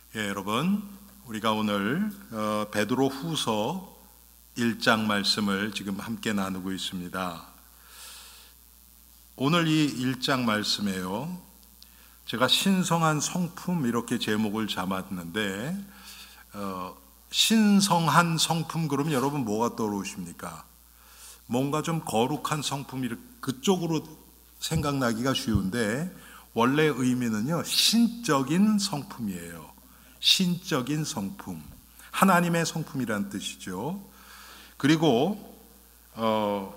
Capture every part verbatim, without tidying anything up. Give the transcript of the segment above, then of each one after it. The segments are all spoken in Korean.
예, 여러분, 우리가 오늘 어, 베드로 후서 일 장 말씀을 지금 함께 나누고 있습니다. 오늘 이 일 장 말씀에요, 제가 신성한 성품 이렇게 제목을 잡았는데, 어, 신성한 성품 그러면 여러분 뭐가 떠오르십니까? 뭔가 좀 거룩한 성품, 그쪽으로 생각나기가 쉬운데 원래 의미는요, 신적인 성품이에요. 신적인 성품, 하나님의 성품이란 뜻이죠. 그리고 어,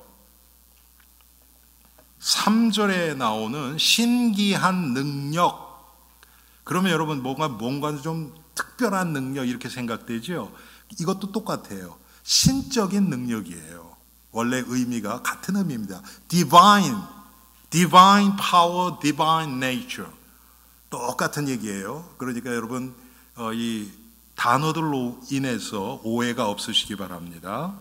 삼 절에 나오는 신기한 능력, 그러면 여러분 뭔가 뭔가 좀 특별한 능력 이렇게 생각되죠. 이것도 똑같아요. 신적인 능력이에요. 원래 의미가 같은 의미입니다. Divine, Divine Power, Divine Nature, 똑같은 얘기예요. 그러니까 여러분 어, 이 단어들로 인해서 오해가 없으시기 바랍니다.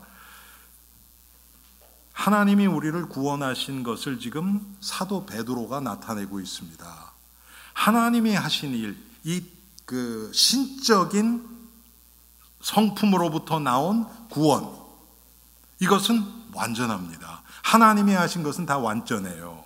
하나님이 우리를 구원하신 것을 지금 사도 베드로가 나타내고 있습니다. 하나님이 하신 일, 이 그 신적인 성품으로부터 나온 구원, 이것은 완전합니다. 하나님이 하신 것은 다 완전해요.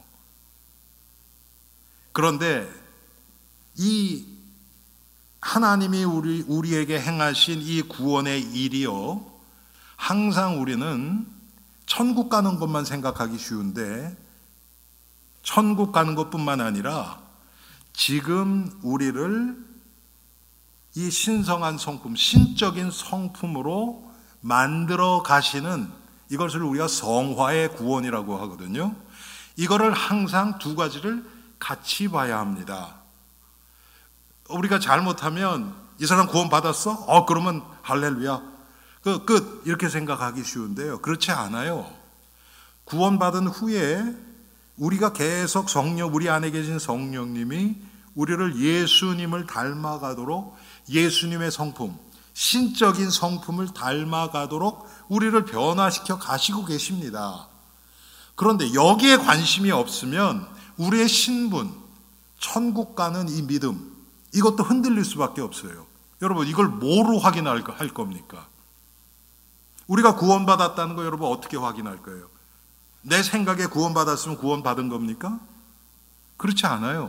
그런데 이 하나님이 우리, 우리에게 행하신 이 구원의 일이요, 항상 우리는 천국 가는 것만 생각하기 쉬운데, 천국 가는 것뿐만 아니라 지금 우리를 이 신성한 성품, 신적인 성품으로 만들어 가시는, 이것을 우리가 성화의 구원이라고 하거든요. 이거를 항상 두 가지를 같이 봐야 합니다. 우리가 잘못하면 이 사람 구원 받았어? 어 그러면 할렐루야, 그 끝, 이렇게 생각하기 쉬운데요, 그렇지 않아요. 구원 받은 후에 우리가 계속 성령, 우리 안에 계신 성령님이 우리를 예수님을 닮아가도록, 예수님의 성품, 신적인 성품을 닮아가도록 우리를 변화시켜 가시고 계십니다. 그런데 여기에 관심이 없으면 우리의 신분, 천국 가는 이 믿음, 이것도 흔들릴 수밖에 없어요. 여러분, 이걸 뭐로 확인할 할 겁니까? 우리가 구원받았다는 거 여러분 어떻게 확인할 거예요? 내 생각에 구원받았으면 구원받은 겁니까? 그렇지 않아요.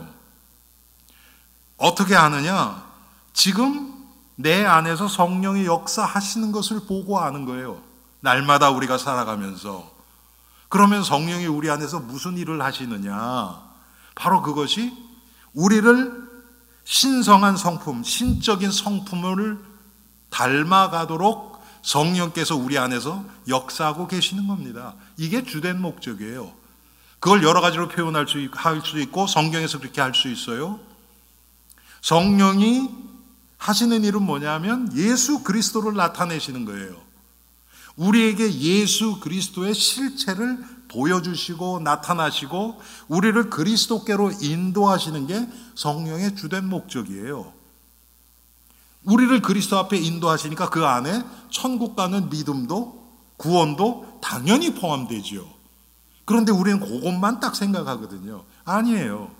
어떻게 아느냐? 지금 내 안에서 성령이 역사하시는 것을 보고 아는 거예요. 날마다 우리가 살아가면서. 그러면 성령이 우리 안에서 무슨 일을 하시느냐? 바로 그것이 우리를 신성한 성품, 신적인 성품을 닮아가도록 성령께서 우리 안에서 역사하고 계시는 겁니다. 이게 주된 목적이에요. 그걸 여러 가지로 표현할 수, 할 수 있고 성경에서 그렇게 할 수 있어요. 성령이 하시는 일은 뭐냐면 예수 그리스도를 나타내시는 거예요. 우리에게 예수 그리스도의 실체를 보여주시고 나타나시고 우리를 그리스도께로 인도하시는 게 성령의 주된 목적이에요. 우리를 그리스도 앞에 인도하시니까 그 안에 천국 가는 믿음도 구원도 당연히 포함되지요. 그런데 우리는 그것만 딱 생각하거든요. 아니에요.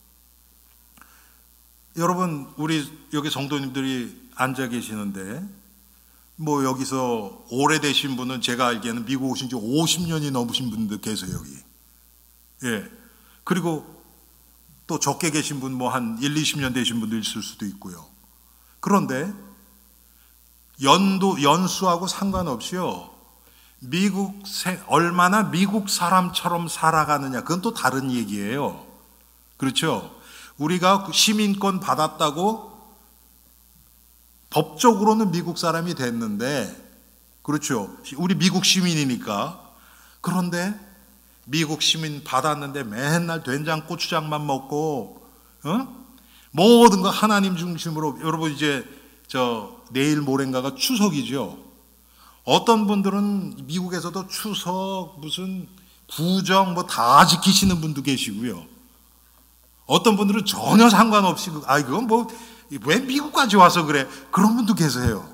여러분, 우리 여기 성도님들이 앉아 계시는데 뭐 여기서 오래되신 분은 제가 알기에는 미국 오신 지 오십 년이 넘으신 분들 계세요, 여기. 예. 그리고 또 적게 계신 분 뭐 한 일, 이십 년 되신 분도 있을 수도 있고요. 그런데 연도, 연수하고 상관없이요, 미국, 얼마나 미국 사람처럼 살아가느냐, 그건 또 다른 얘기예요. 그렇죠? 우리가 시민권 받았다고 법적으로는 미국 사람이 됐는데, 그렇죠? 우리 미국 시민이니까. 그런데 미국 시민 받았는데 맨날 된장 고추장만 먹고, 어? 모든 거 하나님 중심으로. 여러분, 이제 저 내일 모레인가가 추석이죠. 어떤 분들은 미국에서도 추석 무슨 구정 뭐 다 지키시는 분도 계시고요. 어떤 분들은 전혀 상관없이, 아, 이건 뭐, 왜 미국까지 와서 그래? 그런 분도 계세요.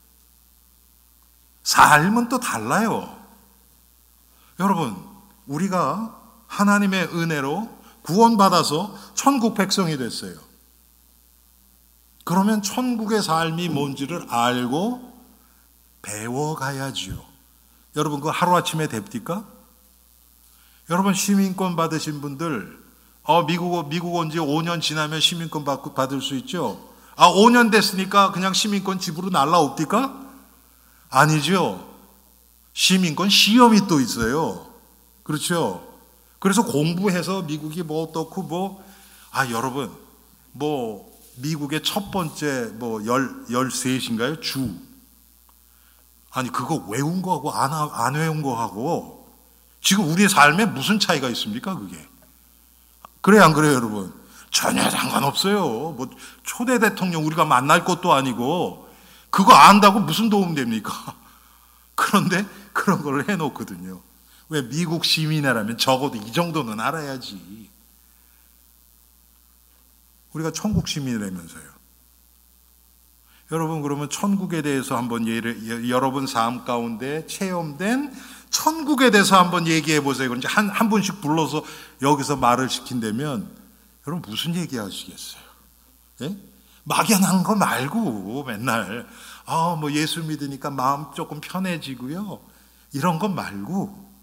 삶은 또 달라요. 여러분, 우리가 하나님의 은혜로 구원받아서 천국 백성이 됐어요. 그러면 천국의 삶이 뭔지를 알고 배워가야지요. 여러분 그거 하루아침에 됩니까? 여러분 시민권 받으신 분들 어, 미국, 미국 온 지 오 년 지나면 시민권 받, 받을 수 있죠. 아, 오 년 됐으니까 그냥 시민권 집으로 날라옵니까? 아니죠. 시민권 시험이 또 있어요. 그렇죠. 그래서 공부해서 미국이 뭐 어떻고 뭐, 아, 여러분, 뭐, 미국의 첫 번째 뭐, 열, 열셋인가요? 주. 아니, 그거 외운 거하고 안, 안 외운 거하고 지금 우리의 삶에 무슨 차이가 있습니까, 그게? 그래요, 안 그래요, 여러분? 전혀 상관없어요. 뭐, 초대 대통령 우리가 만날 것도 아니고, 그거 안다고 무슨 도움 됩니까? 그런데 그런 걸 해놓거든요. 왜 미국 시민이라면 적어도 이 정도는 알아야지. 우리가 천국 시민이라면서요. 여러분, 그러면 천국에 대해서 한번 예를, 여러분 삶 가운데 체험된 천국에 대해서 한번 얘기해 보세요. 그런지 한, 한 분씩 불러서 여기서 말을 시킨다면 여러분 무슨 얘기 하시겠어요? 예? 막연한 거 말고 맨날 아, 뭐 예수 믿으니까 마음 조금 편해지고요. 이런 거 말고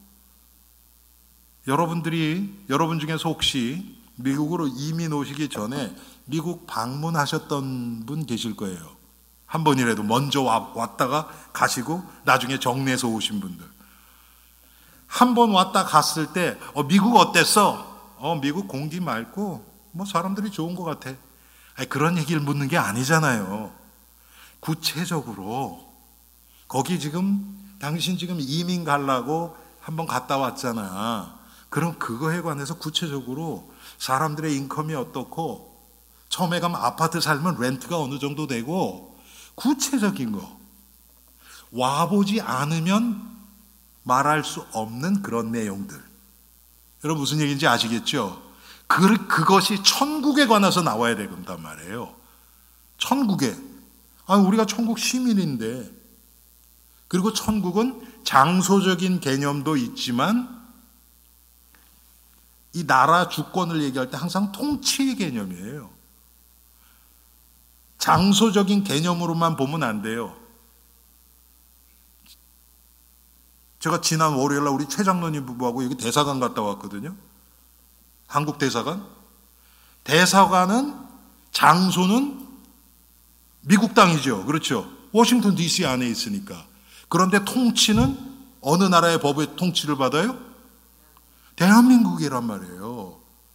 여러분들이 여러분 중에서 혹시 미국으로 이민 오시기 전에 미국 방문하셨던 분 계실 거예요. 한 번이라도 먼저 왔다가 가시고 나중에 정리해서 오신 분들. 한 번 왔다 갔을 때 어, 미국 어땠어? 어, 미국 공기 맑고 뭐 사람들이 좋은 것 같아. 아니, 그런 얘기를 묻는 게 아니잖아요. 구체적으로 거기 지금 당신 지금 이민 가려고 한번 갔다 왔잖아. 그럼 그거에 관해서 구체적으로 사람들의 인컴이 어떻고 처음에 가면 아파트 살면 렌트가 어느 정도 되고 구체적인 거 와보지 않으면 말할 수 없는 그런 내용들. 여러분 무슨 얘기인지 아시겠죠? 그, 그것이 천국에 관해서 나와야 된단 말이에요. 천국에. 아, 우리가 천국 시민인데. 그리고 천국은 장소적인 개념도 있지만 이 나라 주권을 얘기할 때 항상 통치의 개념이에요. 장소적인 개념으로만 보면 안 돼요. 제가 지난 월요일날 우리 최 장로님 부부하고 여기 대사관 갔다 왔거든요. 한국 대사관. 대사관은 장소는 미국 땅이죠. 그렇죠. 워싱턴 디씨 안에 있으니까. 그런데 통치는 어느 나라의 법의 통치를 받아요? 대한민국이란 말이에요.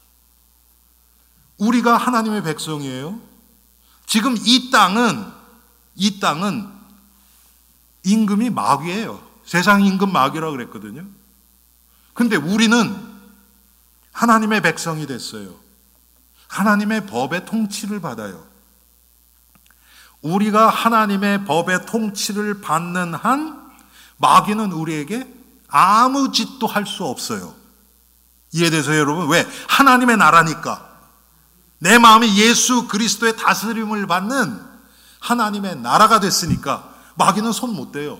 우리가 하나님의 백성이에요. 지금 이 땅은 이 땅은 임금이 마귀예요. 세상 임금 마귀라고 그랬거든요. 근데 우리는 하나님의 백성이 됐어요. 하나님의 법의 통치를 받아요. 우리가 하나님의 법의 통치를 받는 한 마귀는 우리에게 아무 짓도 할 수 없어요. 이해되세요, 여러분? 왜? 하나님의 나라니까. 내 마음이 예수 그리스도의 다스림을 받는 하나님의 나라가 됐으니까 마귀는 손 못 대요.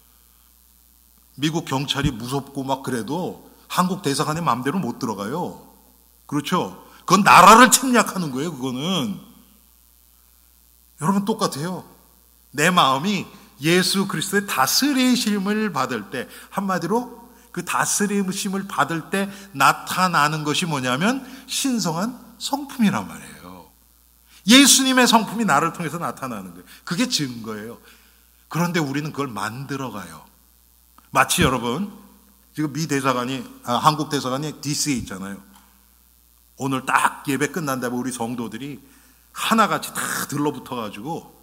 미국 경찰이 무섭고 막 그래도 한국 대사관의 마음대로 못 들어가요. 그렇죠? 그건 나라를 침략하는 거예요, 그거는. 여러분 똑같아요. 내 마음이 예수 그리스도의 다스리심을 받을 때, 한마디로 그 다스리심을 받을 때 나타나는 것이 뭐냐면 신성한 성품이란 말이에요. 예수님의 성품이 나를 통해서 나타나는 거예요. 그게 증거예요. 그런데 우리는 그걸 만들어가요. 마치 여러분 지금 미 대사관이 아, 한국 대사관이 디씨에 있잖아요. 오늘 딱 예배 끝난 다음에 우리 성도들이 하나같이 다 들러붙어가지고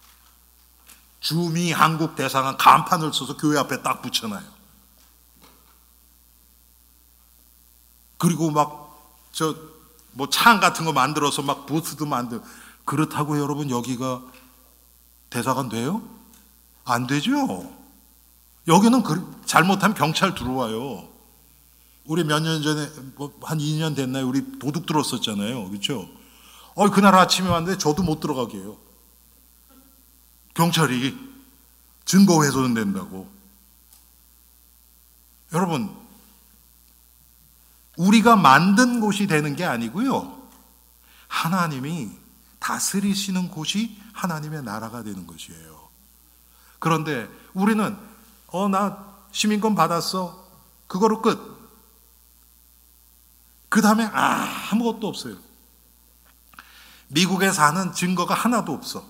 주미 한국 대사관 간판을 써서 교회 앞에 딱 붙여놔요. 그리고 막 저 뭐 창 같은 거 만들어서 막 부스도 만들. 그렇다고 여러분 여기가 대사관 돼요? 안 되죠. 여기는 그, 잘못하면 경찰 들어와요. 우리 몇 년 전에 뭐 한 이 년 됐나요? 우리 도둑 들었었잖아요. 그렇죠? 어, 그날 아침에 왔는데 저도 못 들어가게 해요. 경찰이 증거 훼손 된다고. 여러분, 우리가 만든 곳이 되는 게 아니고요. 하나님이 다스리시는 곳이 하나님의 나라가 되는 것이에요. 그런데 우리는 어, 나 시민권 받았어. 그거로 끝. 그 다음에 아무것도 없어요. 미국에 사는 증거가 하나도 없어.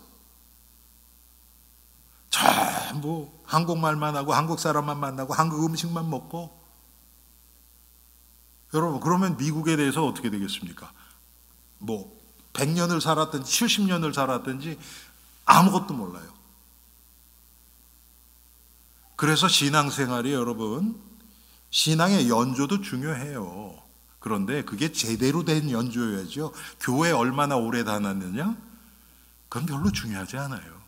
전부 한국말만 하고 한국 사람만 만나고 한국 음식만 먹고. 여러분, 그러면 미국에 대해서 어떻게 되겠습니까? 뭐 백 년을 살았든지 칠십 년을 살았든지 아무것도 몰라요. 그래서 신앙생활이 여러분, 신앙의 연조도 중요해요. 그런데 그게 제대로 된 연조여야죠. 교회에 얼마나 오래 다녔느냐? 그건 별로 중요하지 않아요.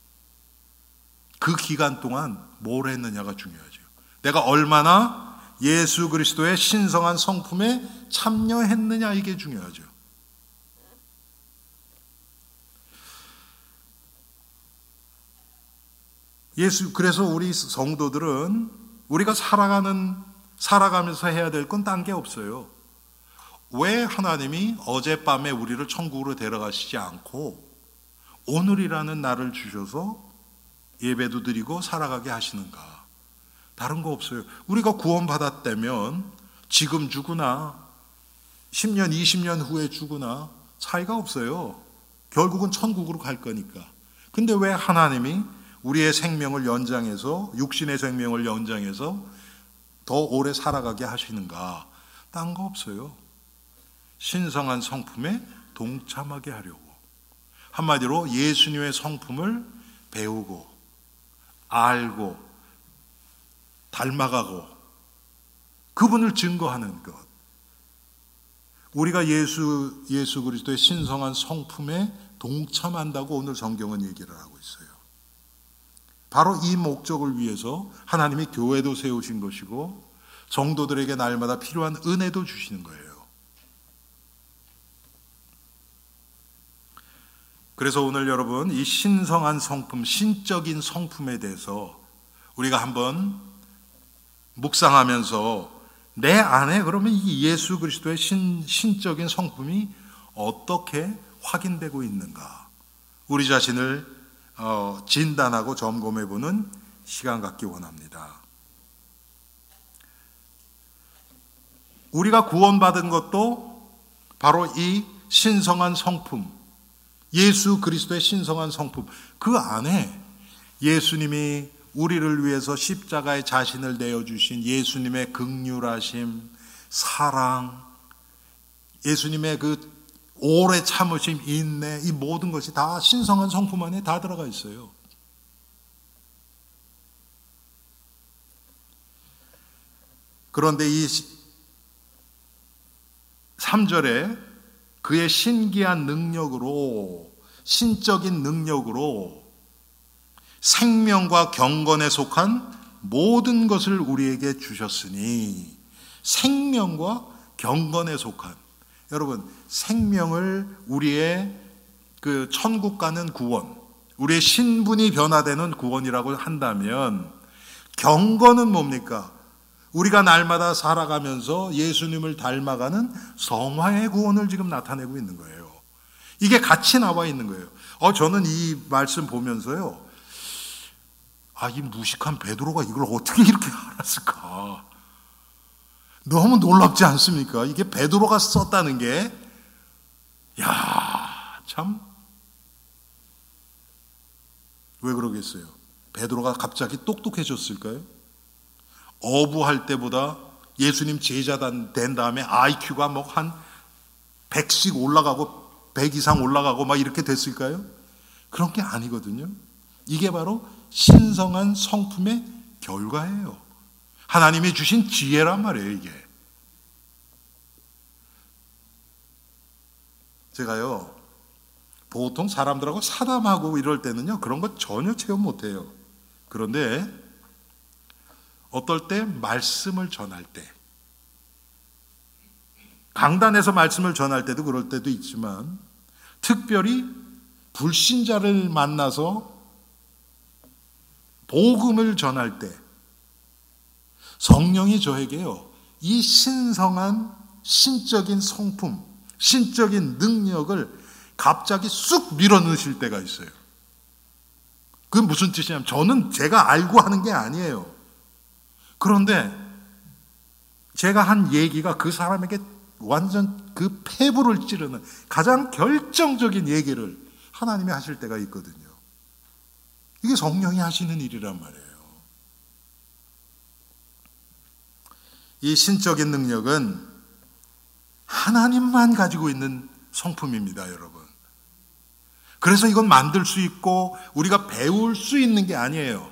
그 기간 동안 뭘 했느냐가 중요하죠. 내가 얼마나 예수 그리스도의 신성한 성품에 참여했느냐, 이게 중요하죠. 예수, 그래서 우리 성도들은 우리가 살아가는, 살아가면서 해야 될 건 딴 게 없어요. 왜 하나님이 어젯밤에 우리를 천국으로 데려가시지 않고 오늘이라는 날을 주셔서 예배도 드리고 살아가게 하시는가? 다른 거 없어요. 우리가 구원받았다면 지금 죽으나 십 년, 이십 년 후에 죽으나 차이가 없어요. 결국은 천국으로 갈 거니까. 근데 왜 하나님이 우리의 생명을 연장해서, 육신의 생명을 연장해서 더 오래 살아가게 하시는가? 딴 거 없어요. 신성한 성품에 동참하게 하려고. 한마디로 예수님의 성품을 배우고 알고 닮아가고 그분을 증거하는 것. 우리가 예수, 예수 그리스도의 신성한 성품에 동참한다고 오늘 성경은 얘기를 하고 있어요. 바로 이 목적을 위해서 하나님이 교회도 세우신 것이고 성도들에게 날마다 필요한 은혜도 주시는 거예요. 그래서 오늘 여러분, 이 신성한 성품, 신적인 성품에 대해서 우리가 한번 묵상하면서 내 안에 그러면 이 예수 그리스도의 신, 신적인 성품이 어떻게 확인되고 있는가? 우리 자신을 어, 진단하고 점검해보는 시간 갖기 원합니다. 우리가 구원받은 것도 바로 이 신성한 성품, 예수 그리스도의 신성한 성품, 그 안에 예수님이 우리를 위해서 십자가에 자신을 내어주신 예수님의 긍휼하심, 사랑, 예수님의 그 오래 참으심, 인내, 이 모든 것이 다 신성한 성품 안에 다 들어가 있어요. 그런데 이 삼 절에 그의 신기한 능력으로, 신적인 능력으로 생명과 경건에 속한 모든 것을 우리에게 주셨으니, 생명과 경건에 속한, 여러분, 생명을 우리의 그 천국 가는 구원, 우리의 신분이 변화되는 구원이라고 한다면, 경건은 뭡니까? 우리가 날마다 살아가면서 예수님을 닮아가는 성화의 구원을 지금 나타내고 있는 거예요. 이게 같이 나와 있는 거예요. 어, 저는 이 말씀 보면서요, 아, 이 무식한 베드로가 이걸 어떻게 이렇게 알았을까? 너무 놀랍지 않습니까? 이게 베드로가 썼다는 게, 야, 참, 왜 그러겠어요? 베드로가 갑자기 똑똑해졌을까요? 어부할 때보다 예수님 제자 된 다음에 아이큐가 뭐 한 백씩 올라가고 백 이상 올라가고 막 이렇게 됐을까요? 그런 게 아니거든요. 이게 바로 신성한 성품의 결과예요. 하나님이 주신 지혜란 말이에요, 이게. 제가요, 보통 사람들하고 사담하고 이럴 때는요, 그런 거 전혀 체험 못 해요. 그런데 어떨 때 말씀을 전할 때, 강단에서 말씀을 전할 때도 그럴 때도 있지만, 특별히 불신자를 만나서 복음을 전할 때 성령이 저에게요, 이 신성한 신적인 성품, 신적인 능력을 갑자기 쑥 밀어넣으실 때가 있어요. 그게 무슨 뜻이냐면 저는 제가 알고 하는 게 아니에요. 그런데 제가 한 얘기가 그 사람에게 완전 그 폐부를 찌르는 가장 결정적인 얘기를 하나님이 하실 때가 있거든요. 이게 성령이 하시는 일이란 말이에요. 이 신적인 능력은 하나님만 가지고 있는 성품입니다, 여러분. 그래서 이건 만들 수 있고 우리가 배울 수 있는 게 아니에요.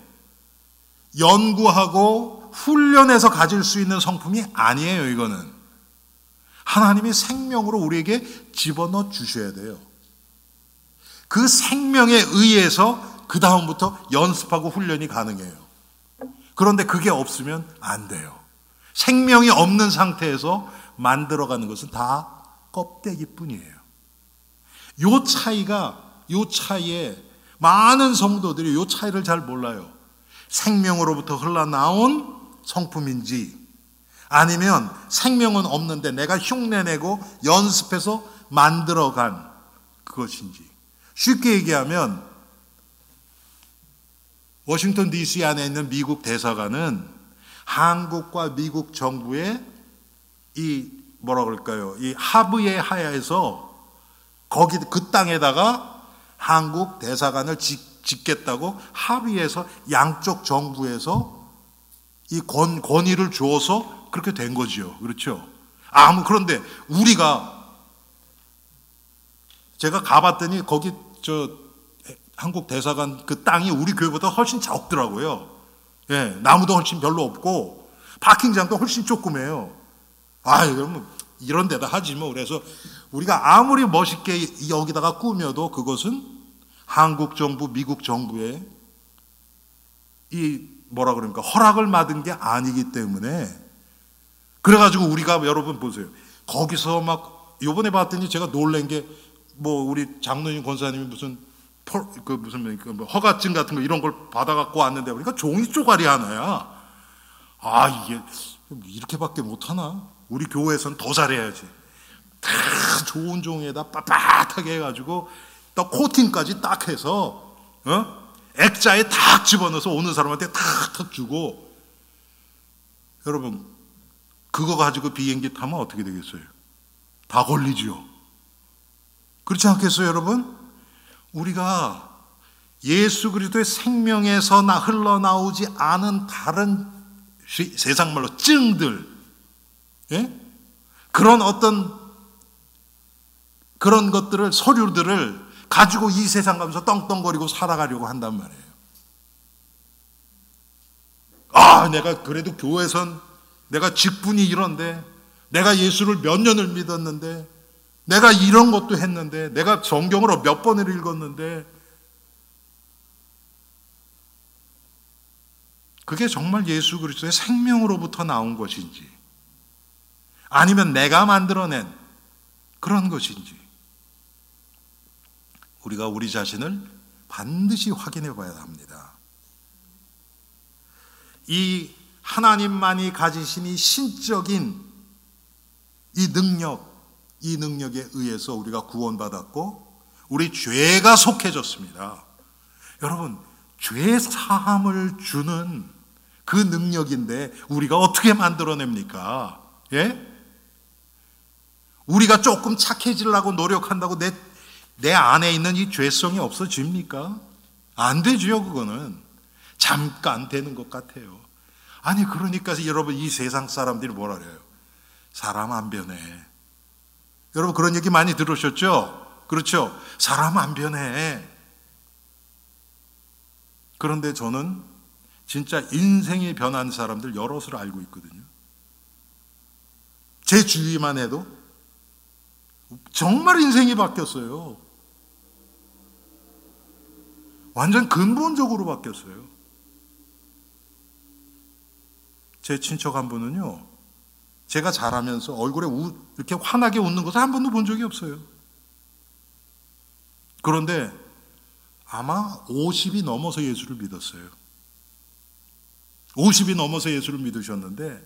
연구하고 훈련해서 가질 수 있는 성품이 아니에요, 이거는. 하나님이 생명으로 우리에게 집어넣어 주셔야 돼요. 그 생명에 의해서 그 다음부터 연습하고 훈련이 가능해요. 그런데 그게 없으면 안 돼요. 생명이 없는 상태에서 만들어가는 것은 다 껍데기뿐이에요. 요 차이가, 요 차이에 많은 성도들이 요 차이를 잘 몰라요. 생명으로부터 흘러나온 성품인지 아니면 생명은 없는데 내가 흉내내고 연습해서 만들어간 그것인지. 쉽게 얘기하면 워싱턴 디씨 안에 있는 미국 대사관은 한국과 미국 정부의 이 뭐라 그럴까요? 이 합의에 하야해서 거기 그 땅에다가 한국 대사관을 짓, 짓겠다고 합의해서 양쪽 정부에서 이 권, 권위를 주어서 그렇게 된 거죠. 그렇죠? 아무 그런데 우리가 제가 가봤더니 거기 저 한국 대사관 그 땅이 우리 교회보다 훨씬 적더라고요. 예, 나무도 훨씬 별로 없고 파킹장도 훨씬 조그매요. 아, 이러면 이런 데다 하지 뭐. 그래서 우리가 아무리 멋있게 여기다가 꾸며도 그것은 한국 정부, 미국 정부의 이 뭐라 그러니까 허락을 받은 게 아니기 때문에 그래가지고 우리가 여러분 보세요. 거기서 막 요번에 봤더니 제가 놀란 게 뭐 우리 장로님 권사님이 무슨 펄, 그 무슨 뭐 허가증 같은 거 이런 걸 받아갖고 왔는데 우리가 종이 쪼가리 하나야. 아 이게 이렇게밖에 못하나? 우리 교회에서는 더 잘해야지. 다 좋은 종이에다 빳빳하게 해가지고 또 코팅까지 딱 해서 어? 액자에 탁 집어넣어서 오는 사람한테 탁탁 주고. 여러분 그거 가지고 비행기 타면 어떻게 되겠어요? 다 걸리지요. 그렇지 않겠어요, 여러분? 우리가 예수 그리스도의 생명에서 나 흘러나오지 않은 다른 세상 말로 증들, 예? 그런 어떤 그런 것들을 서류들을 가지고 이 세상 가면서 떵떵거리고 살아가려고 한단 말이에요. 아, 내가 그래도 교회선 내가 직분이 이런데, 내가 예수를 몇 년을 믿었는데, 내가 이런 것도 했는데, 내가 성경을 몇 번을 읽었는데, 그게 정말 예수 그리스도의 생명으로부터 나온 것인지, 아니면 내가 만들어낸 그런 것인지, 우리가 우리 자신을 반드시 확인해 봐야 합니다. 이 하나님만이 가지신 이 신적인 이 능력, 이 능력에 의해서 우리가 구원받았고 우리 죄가 속해졌습니다. 여러분, 죄 사함을 주는 그 능력인데 우리가 어떻게 만들어냅니까? 예? 우리가 조금 착해지려고 노력한다고 내, 내 안에 있는 이 죄성이 없어집니까? 안 되죠, 그거는. 잠깐 되는 것 같아요. 아니, 그러니까 여러분, 이 세상 사람들이 뭐라 그래요? 사람 안 변해. 여러분, 그런 얘기 많이 들으셨죠? 그렇죠? 사람 안 변해. 그런데 저는 진짜 인생이 변한 사람들 여럿을 알고 있거든요. 제 주위만 해도 정말 인생이 바뀌었어요. 완전 근본적으로 바뀌었어요. 제 친척 한 분은요, 제가 자라면서 얼굴에 우, 이렇게 환하게 웃는 것을 한 번도 본 적이 없어요. 그런데 아마 오십이 넘어서 예수를 믿었어요. 오십이 넘어서 예수를 믿으셨는데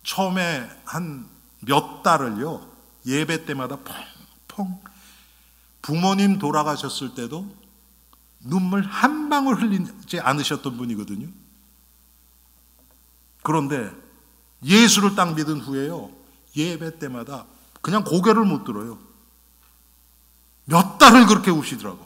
처음에 한 몇 달을요, 예배 때마다 펑펑 부모님 돌아가셨을 때도 눈물 한 방울 흘리지 않으셨던 분이거든요. 그런데 예수를 딱 믿은 후에요, 예배 때마다 그냥 고개를 못 들어요. 몇 달을 그렇게 우시더라고.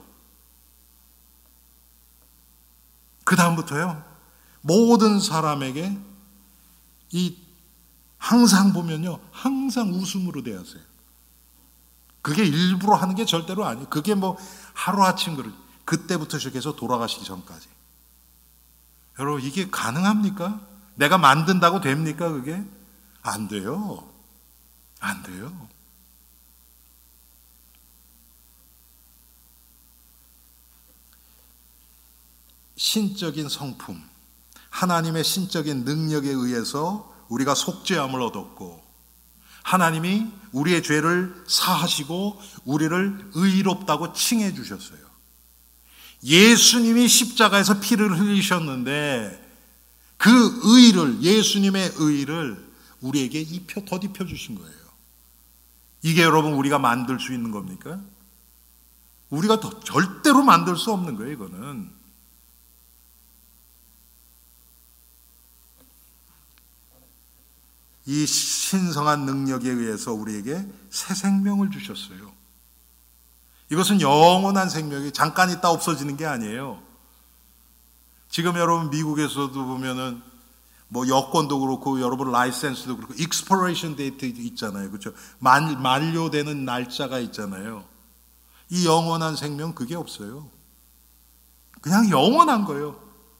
그 다음부터요, 모든 사람에게 이 항상 보면요, 항상 웃음으로 대하세요. 그게 일부러 하는 게 절대로 아니에요. 그게 뭐 하루아침 그러지. 그때부터 시작해서 돌아가시기 전까지. 여러분, 이게 가능합니까? 내가 만든다고 됩니까? 그게? 안 돼요. 안 돼요. 신적인 성품, 하나님의 신적인 능력에 의해서 우리가 속죄함을 얻었고, 하나님이 우리의 죄를 사하시고 우리를 의롭다고 칭해 주셨어요. 예수님이 십자가에서 피를 흘리셨는데 그 의를, 예수님의 의를 우리에게 입혀 덧입혀 주신 거예요. 이게 여러분 우리가 만들 수 있는 겁니까? 우리가 더 절대로 만들 수 없는 거예요. 이거는 이 신성한 능력에 의해서 우리에게 새 생명을 주셨어요. 이것은 영원한 생명이 잠깐 있다 없어지는 게 아니에요. 지금 여러분 미국에서도 보면은 뭐 여권도 그렇고 여러분 라이센스도 그렇고 expiration date 있잖아요. 그렇죠? 만, 만료되는 날짜가 있잖아요. 이 영원한 생명 그게 없어요. 그냥 영원한 거예요.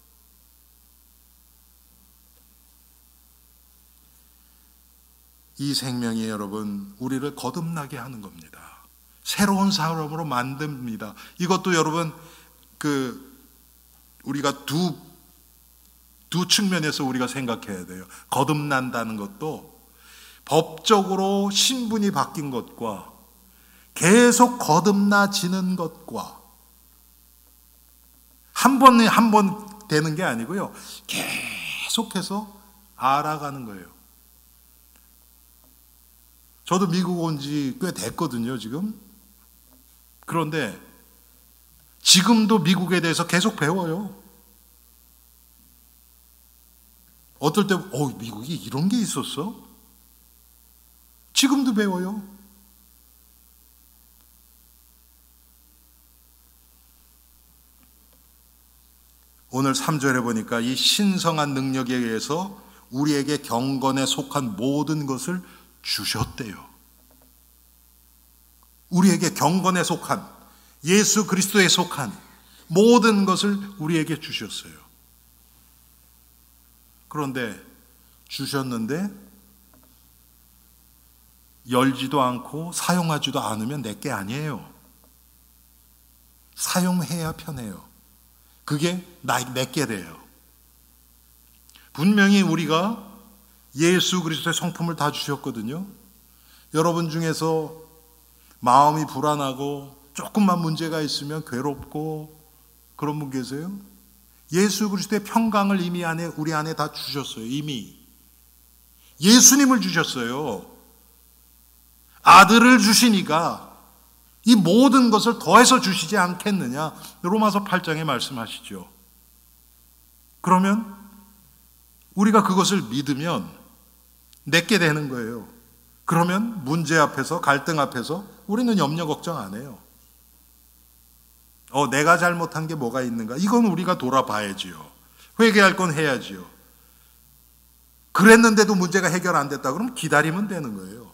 이 생명이 여러분 우리를 거듭나게 하는 겁니다. 새로운 사람으로 만듭니다. 이것도 여러분 그 우리가 두, 두 측면에서 우리가 생각해야 돼요. 거듭난다는 것도 법적으로 신분이 바뀐 것과 계속 거듭나지는 것과 한 번에 한 번 되는 게 아니고요. 계속해서 알아가는 거예요. 저도 미국 온 지 꽤 됐거든요, 지금. 그런데 지금도 미국에 대해서 계속 배워요. 어떨 때, 어, 미국이 이런 게 있었어? 지금도 배워요. 오늘 삼 절에 보니까 이 신성한 능력에 의해서 우리에게 경건에 속한 모든 것을 주셨대요. 우리에게 경건에 속한, 예수 그리스도에 속한 모든 것을 우리에게 주셨어요. 그런데 주셨는데 열지도 않고 사용하지도 않으면 내게 아니에요. 사용해야 편해요. 그게 내게 돼요. 분명히 우리가 예수 그리스도의 성품을 다 주셨거든요. 여러분 중에서 마음이 불안하고 조금만 문제가 있으면 괴롭고 그런 분 계세요? 예수 그리스도의 평강을 이미 안에 우리 안에 다 주셨어요. 이미 예수님을 주셨어요. 아들을 주시니까 이 모든 것을 더해서 주시지 않겠느냐? 로마서 팔 장에 말씀하시죠. 그러면 우리가 그것을 믿으면 내게 되는 거예요. 그러면 문제 앞에서, 갈등 앞에서 우리는 염려 걱정 안 해요. 어, 내가 잘못한 게 뭐가 있는가? 이건 우리가 돌아봐야지요. 회개할 건 해야지요. 그랬는데도 문제가 해결 안 됐다 그러면 기다리면 되는 거예요.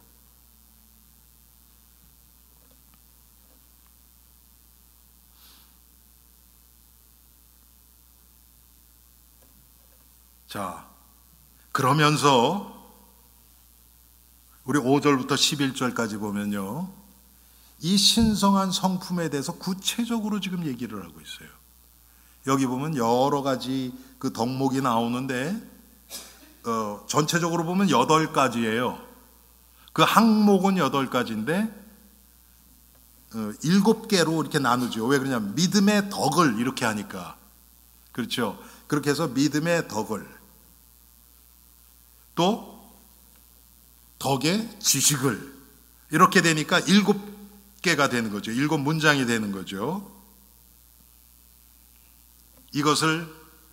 자, 그러면서 우리 오 절부터 십일 절까지 보면요, 이 신성한 성품에 대해서 구체적으로 지금 얘기를 하고 있어요. 여기 보면 여러 가지 그 덕목이 나오는데 어, 전체적으로 보면 여덟 가지예요. 그 항목은 여덟 가지인데 어, 일곱 개로 이렇게 나누죠. 왜 그러냐면 믿음의 덕을 이렇게 하니까. 그렇죠. 그렇게 해서 믿음의 덕을, 또 덕의 지식을, 이렇게 되니까 일곱 개가 되는 거죠. 일곱 문장이 되는 거죠. 이것을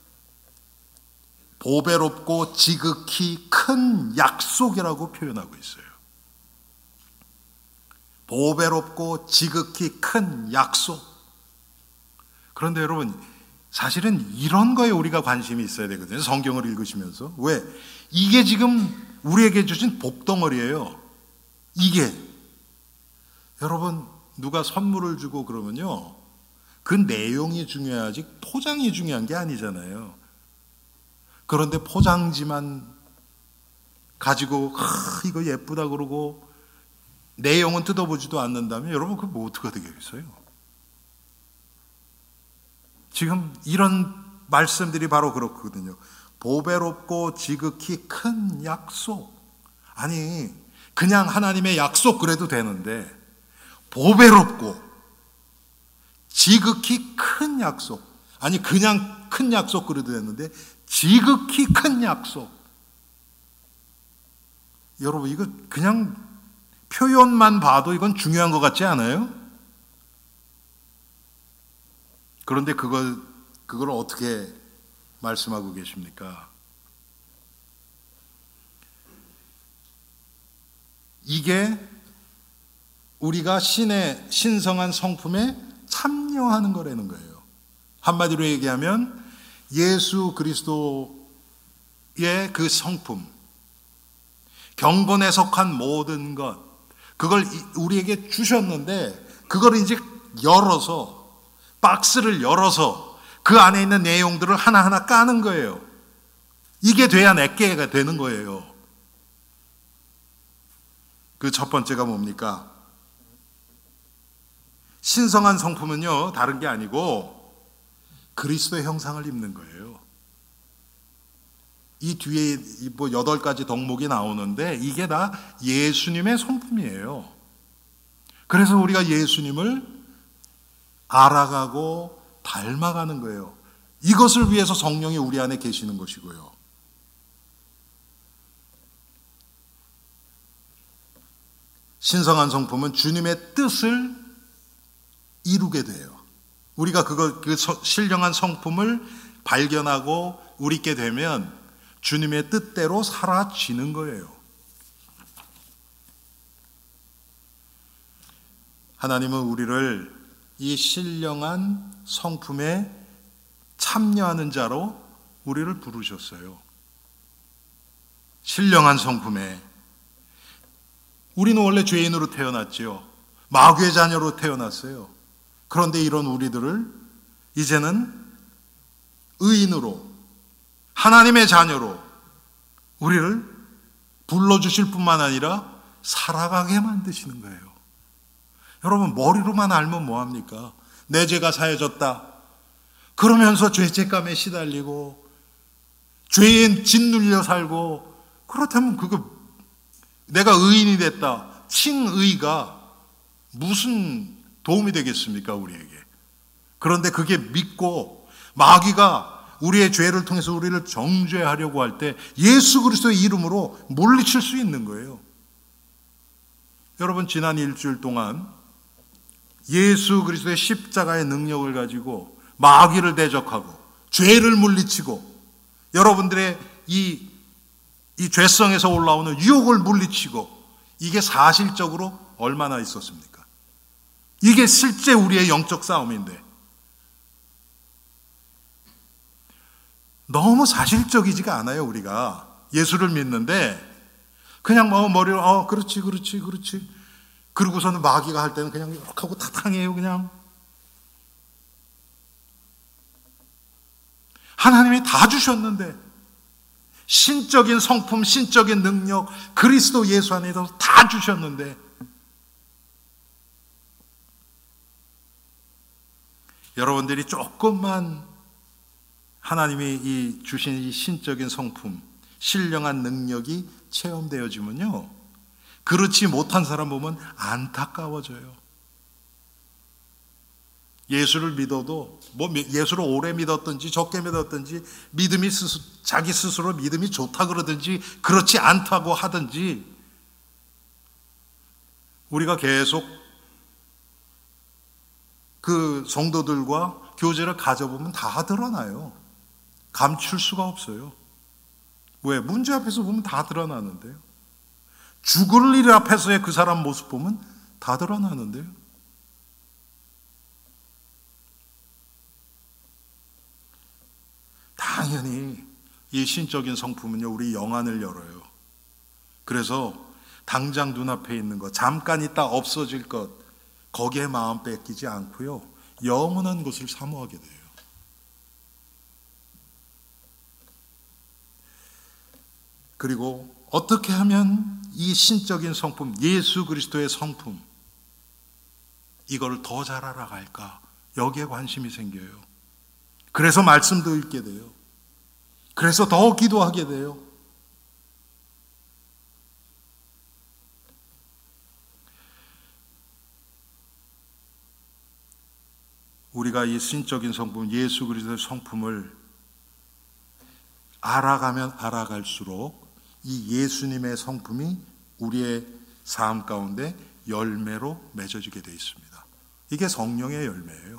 보배롭고 지극히 큰 약속이라고 표현하고 있어요. 보배롭고 지극히 큰 약속. 그런데 여러분, 사실은 이런 거에 우리가 관심이 있어야 되거든요. 성경을 읽으시면서. 왜? 이게 지금 우리에게 주신 복덩어리예요. 이게. 여러분, 누가 선물을 주고 그러면요, 그 내용이 중요하지 포장이 중요한 게 아니잖아요. 그런데 포장지만 가지고 아, 이거 예쁘다 그러고 내용은 뜯어보지도 않는다면 여러분 그거 뭐 어떻게 되겠어요? 지금 이런 말씀들이 바로 그렇거든요. 보배롭고 지극히 큰 약속. 아니 그냥 하나님의 약속 그래도 되는데 보배롭고 지극히 큰 약속. 아니 그냥 큰 약속 그래도 되는데 지극히 큰 약속. 여러분 이거 그냥 표현만 봐도 이건 중요한 것 같지 않아요? 그런데 그걸 그걸 어떻게 말씀하고 계십니까? 이게 우리가 신의 신성한 성품에 참여하는 거라는 거예요. 한마디로 얘기하면 예수 그리스도의 그 성품, 경건에 속한 모든 것, 그걸 우리에게 주셨는데 그걸 이제 열어서 박스를 열어서 그 안에 있는 내용들을 하나하나 까는 거예요. 이게 돼야 내게가 되는 거예요. 그 첫 번째가 뭡니까? 신성한 성품은요, 다른 게 아니고 그리스도의 형상을 입는 거예요. 이 뒤에 뭐 여덟 가지 덕목이 나오는데 이게 다 예수님의 성품이에요. 그래서 우리가 예수님을 알아가고 닮아가는 거예요. 이것을 위해서 성령이 우리 안에 계시는 것이고요. 신성한 성품은 주님의 뜻을 이루게 돼요. 우리가 그거, 그 신령한 성품을 발견하고 우리께 되면 주님의 뜻대로 살아지는 거예요. 하나님은 우리를 이 신령한 성품에 참여하는 자로 우리를 부르셨어요. 신령한 성품에. 우리는 원래 죄인으로 태어났지요. 마귀의 자녀로 태어났어요. 그런데 이런 우리들을 이제는 의인으로, 하나님의 자녀로 우리를 불러주실 뿐만 아니라 살아가게 만드시는 거예요. 여러분, 머리로만 알면 뭐합니까? 내 죄가 사해졌다. 그러면서 죄책감에 시달리고 죄에 짓눌려 살고, 그렇다면 그거 내가 의인이 됐다. 칭의가 무슨 도움이 되겠습니까, 우리에게? 그런데 그게 믿고 마귀가 우리의 죄를 통해서 우리를 정죄하려고 할 때 예수 그리스도의 이름으로 물리칠 수 있는 거예요. 여러분, 지난 일주일 동안 예수 그리스도의 십자가의 능력을 가지고 마귀를 대적하고 죄를 물리치고 여러분들의 이, 이 죄성에서 올라오는 유혹을 물리치고, 이게 사실적으로 얼마나 있었습니까? 이게 실제 우리의 영적 싸움인데 너무 사실적이지가 않아요. 우리가 예수를 믿는데 그냥 뭐 머리로 어 그렇지 그렇지 그렇지 그러고서는 마귀가 할 때는 그냥 이렇게 하고 탁탕해요. 그냥 하나님이 다 주셨는데, 신적인 성품, 신적인 능력, 그리스도 예수 안에서 다 주셨는데, 여러분들이 조금만 하나님이 이 주신 이 신적인 성품, 신령한 능력이 체험되어지면요, 그렇지 못한 사람 보면 안타까워져요. 예수를 믿어도 뭐 예수를 오래 믿었든지 적게 믿었든지 믿음이 스스, 자기 스스로 믿음이 좋다 그러든지 그렇지 않다고 하든지 우리가 계속 그 성도들과 교제를 가져보면 다 드러나요. 감출 수가 없어요. 왜? 문제 앞에서 보면 다 드러나는데요. 죽을 일 앞에서의 그 사람 모습 보면 다 드러나는데요. 당연히 이 신적인 성품은요, 우리 영안을 열어요. 그래서 당장 눈앞에 있는 것, 잠깐 있다 없어질 것, 거기에 마음 뺏기지 않고요, 영원한 것을 사모하게 돼요. 그리고 어떻게 하면 이 신적인 성품, 예수 그리스도의 성품, 이걸 더 잘 알아갈까? 여기에 관심이 생겨요. 그래서 말씀도 읽게 돼요. 그래서 더 기도하게 돼요. 우리가 이 신적인 성품, 예수 그리스도의 성품을 알아가면 알아갈수록 이 예수님의 성품이 우리의 삶 가운데 열매로 맺어지게 되어 있습니다. 이게 성령의 열매예요.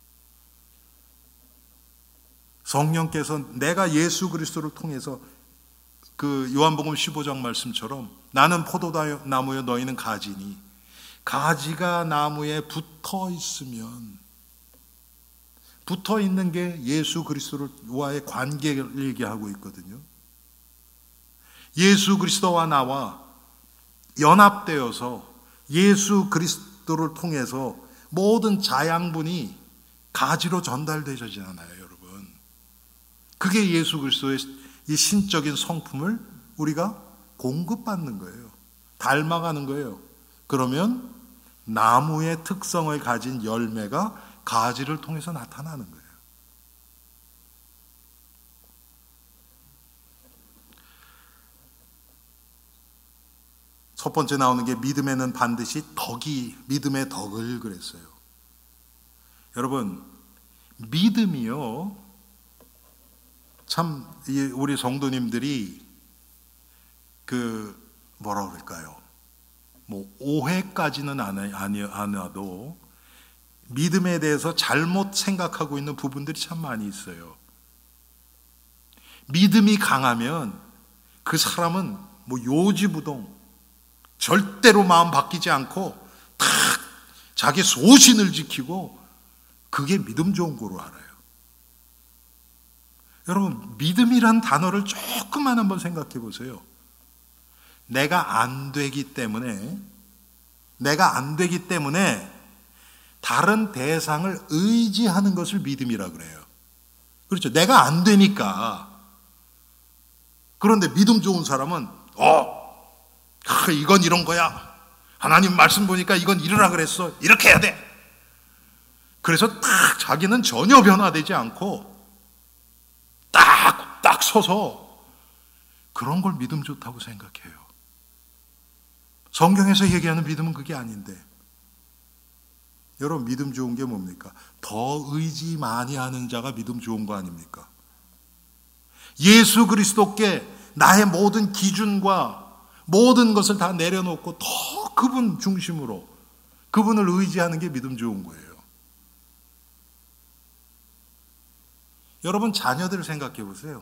성령께서 내가 예수 그리스도를 통해서 그 요한복음 십오 장 말씀처럼 나는 포도나무여 너희는 가지니, 가지가 나무에 붙어 있으면, 붙어 있는 게 예수 그리스도와의 관계를 얘기하고 있거든요. 예수 그리스도와 나와 연합되어서 예수 그리스도를 통해서 모든 자양분이 가지로 전달되잖아요, 여러분. 그게 예수 그리스도의 이 신적인 성품을 우리가 공급받는 거예요. 닮아가는 거예요. 그러면 나무의 특성을 가진 열매가 가지를 통해서 나타나는 거예요. 첫 번째 나오는 게 믿음에는 반드시 덕이, 믿음의 덕을 그랬어요. 여러분, 믿음이요, 참 우리 성도님들이 그 뭐라 그럴까요? 뭐 오해까지는 안 와도 믿음에 대해서 잘못 생각하고 있는 부분들이 참 많이 있어요. 믿음이 강하면 그 사람은 뭐 요지부동 절대로 마음 바뀌지 않고 탁 자기 소신을 지키고, 그게 믿음 좋은 거로 알아요. 여러분, 믿음이란 단어를 조금만 한번 생각해 보세요. 내가 안 되기 때문에, 내가 안 되기 때문에 다른 대상을 의지하는 것을 믿음이라 그래요. 그렇죠. 내가 안 되니까. 그런데 믿음 좋은 사람은 어, 이건 이런 거야. 하나님 말씀 보니까 이건 이러라 그랬어. 이렇게 해야 돼. 그래서 딱 자기는 전혀 변화되지 않고 딱, 딱 서서 그런 걸 믿음 좋다고 생각해요. 성경에서 얘기하는 믿음은 그게 아닌데. 여러분, 믿음 좋은 게 뭡니까? 더 의지 많이 하는 자가 믿음 좋은 거 아닙니까? 예수 그리스도께 나의 모든 기준과 모든 것을 다 내려놓고 더 그분 중심으로 그분을 의지하는 게 믿음 좋은 거예요. 여러분, 자녀들 생각해 보세요.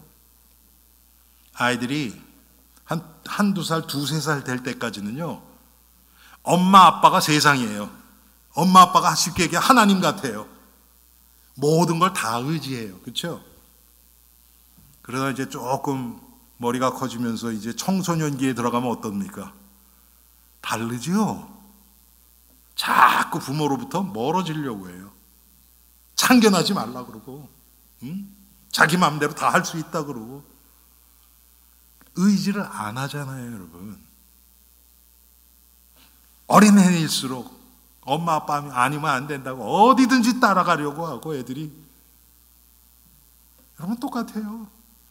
아이들이 한, 한두 살, 두세 살 될 때까지는요, 엄마 아빠가 세상이에요. 엄마 아빠가 쉽게 얘기해 하나님 같아요. 모든 걸 다 의지해요. 그렇죠? 그러다 이제 조금 머리가 커지면서 이제 청소년기에 들어가면 어떻습니까? 다르지요? 자꾸 부모로부터 멀어지려고 해요. 참견하지 말라 그러고, 응? 자기 마음대로 다 할 수 있다 그러고, 의지를 안 하잖아요, 여러분. 어린애일수록 엄마 아빠 아니면 안 된다고 어디든지 따라가려고 하고 애들이. 여러분, 똑같아요.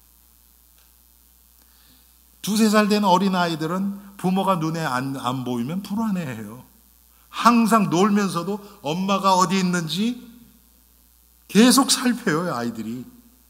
두세 살 된 어린아이들은 부모가 눈에 안, 안 보이면 불안해해요. 항상 놀면서도 엄마가 어디 있는지 계속 살펴요, 아이들이.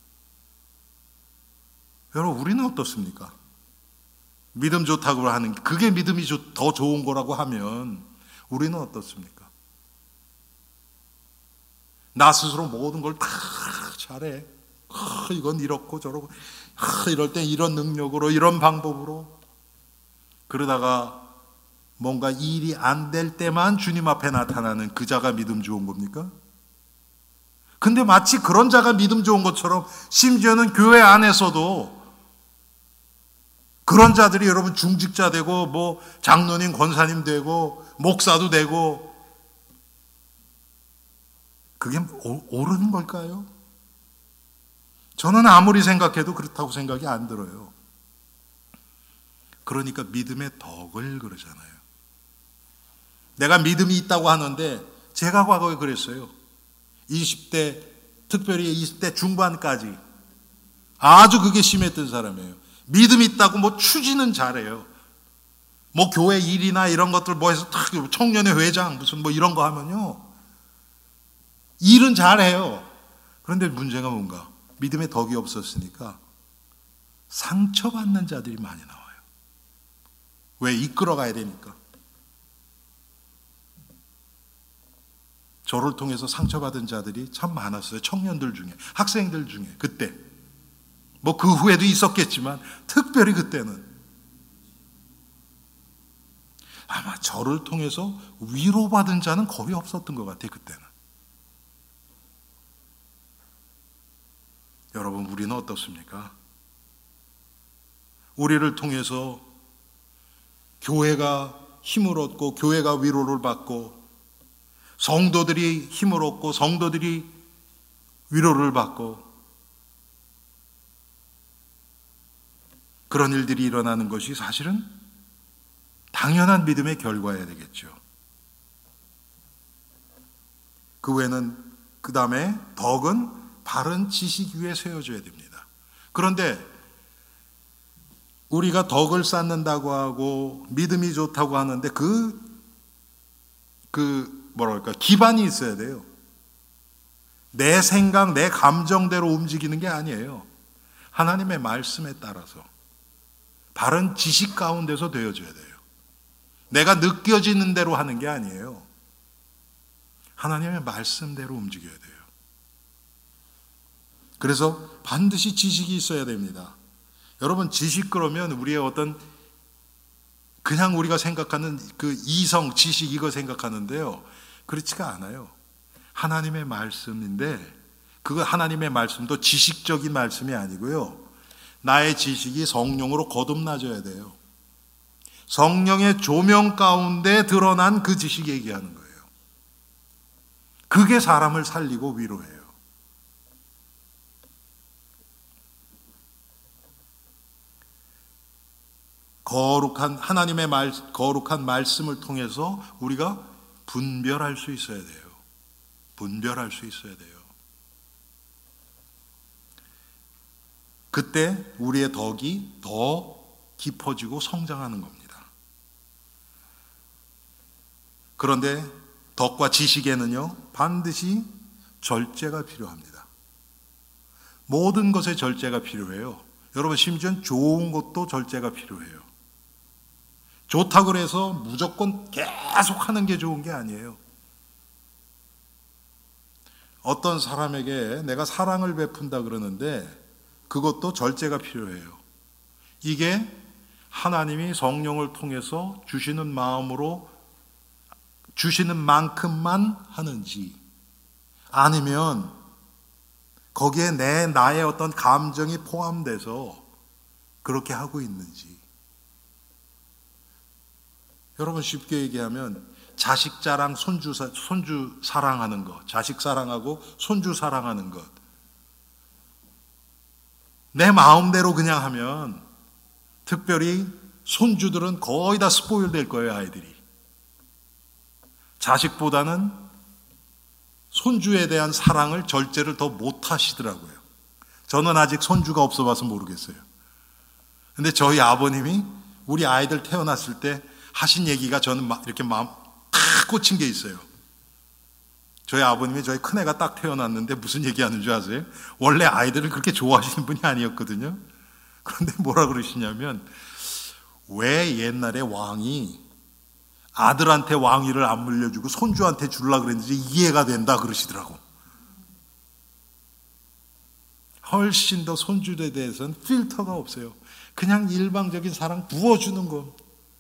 여러분, 우리는 어떻습니까? 믿음 좋다고 하는, 그게 믿음이 더 좋은 거라고 하면 우리는 어떻습니까? 나 스스로 모든 걸 다 잘해. 아, 이건 이렇고 저렇고, 아, 이럴 땐 이런 능력으로, 이런 방법으로. 그러다가 뭔가 일이 안 될 때만 주님 앞에 나타나는 그 자가 믿음 좋은 겁니까? 근데 마치 그런 자가 믿음 좋은 것처럼 심지어는 교회 안에서도 그런 자들이 여러분 중직자 되고 뭐 장로님, 권사님 되고 목사도 되고, 그게 옳은 걸까요? 저는 아무리 생각해도 그렇다고 생각이 안 들어요. 그러니까 믿음의 덕을 그러잖아요. 내가 믿음이 있다고 하는데 제가 과거에 그랬어요. 이십 대, 특별히 이십 대 중반까지 아주 그게 심했던 사람이에요. 믿음이 있다고 뭐 추진은 잘해요. 뭐 교회 일이나 이런 것들 뭐 해서 탁 청년회 회장 무슨 뭐 이런 거 하면요, 일은 잘해요. 그런데 문제가 뭔가, 믿음의 덕이 없었으니까 상처받는 자들이 많이 나와요. 왜? 이끌어가야 되니까. 저를 통해서 상처받은 자들이 참 많았어요. 청년들 중에, 학생들 중에. 그때 뭐 그 후에도 있었겠지만 특별히 그때는 아마 저를 통해서 위로받은 자는 거의 없었던 것 같아요. 그때는. 여러분, 우리는 어떻습니까? 우리를 통해서 교회가 힘을 얻고 교회가 위로를 받고 성도들이 힘을 얻고 성도들이 위로를 받고 그런 일들이 일어나는 것이 사실은 당연한 믿음의 결과여야 되겠죠. 그 외에는, 그 다음에 덕은 바른 지식 위에 세워져야 됩니다. 그런데 우리가 덕을 쌓는다고 하고 믿음이 좋다고 하는데 그, 그 뭐랄까, 기반이 있어야 돼요. 내 생각, 내 감정대로 움직이는 게 아니에요. 하나님의 말씀에 따라서 바른 지식 가운데서 되어져야 돼요. 내가 느껴지는 대로 하는 게 아니에요. 하나님의 말씀대로 움직여야 돼요. 그래서 반드시 지식이 있어야 됩니다. 여러분, 지식 그러면 우리의 어떤 그냥 우리가 생각하는 그 이성, 지식 이거 생각하는데요, 그렇지가 않아요. 하나님의 말씀인데 그 하나님의 말씀도 지식적인 말씀이 아니고요, 나의 지식이 성령으로 거듭나져야 돼요. 성령의 조명 가운데 드러난 그 지식 얘기하는 거예요. 그게 사람을 살리고 위로해요. 거룩한 하나님의 말, 거룩한 말씀을 통해서 우리가 분별할 수 있어야 돼요. 분별할 수 있어야 돼요. 그때 우리의 덕이 더 깊어지고 성장하는 겁니다. 그런데 덕과 지식에는요, 반드시 절제가 필요합니다. 모든 것에 절제가 필요해요. 여러분, 심지어 좋은 것도 절제가 필요해요. 좋다고 해서 무조건 계속 하는 게 좋은 게 아니에요. 어떤 사람에게 내가 사랑을 베푼다 그러는데 그것도 절제가 필요해요. 이게 하나님이 성령을 통해서 주시는 마음으로 주시는 만큼만 하는지, 아니면 거기에 내 나의 어떤 감정이 포함돼서 그렇게 하고 있는지. 여러분, 쉽게 얘기하면 자식 자랑, 손주, 손주 사랑하는 것, 자식 사랑하고 손주 사랑하는 것, 내 마음대로 그냥 하면 특별히 손주들은 거의 다 스포일 될 거예요, 아이들이. 자식보다는 손주에 대한 사랑을, 절제를 더 못 하시더라고요. 저는 아직 손주가 없어 봐서 모르겠어요. 근데 저희 아버님이 우리 아이들 태어났을 때 하신 얘기가 저는 막 이렇게 마음 탁 꽂힌 게 있어요. 저희 아버님이 저희 큰애가 딱 태어났는데 무슨 얘기하는 줄 아세요? 원래 아이들을 그렇게 좋아하시는 분이 아니었거든요. 그런데 뭐라 그러시냐면, 왜 옛날에 왕이 아들한테 왕위를 안 물려주고 손주한테 주려고 그랬는지 이해가 된다 그러시더라고. 훨씬 더 손주에 대해서는 필터가 없어요. 그냥 일방적인 사랑 부어주는 거.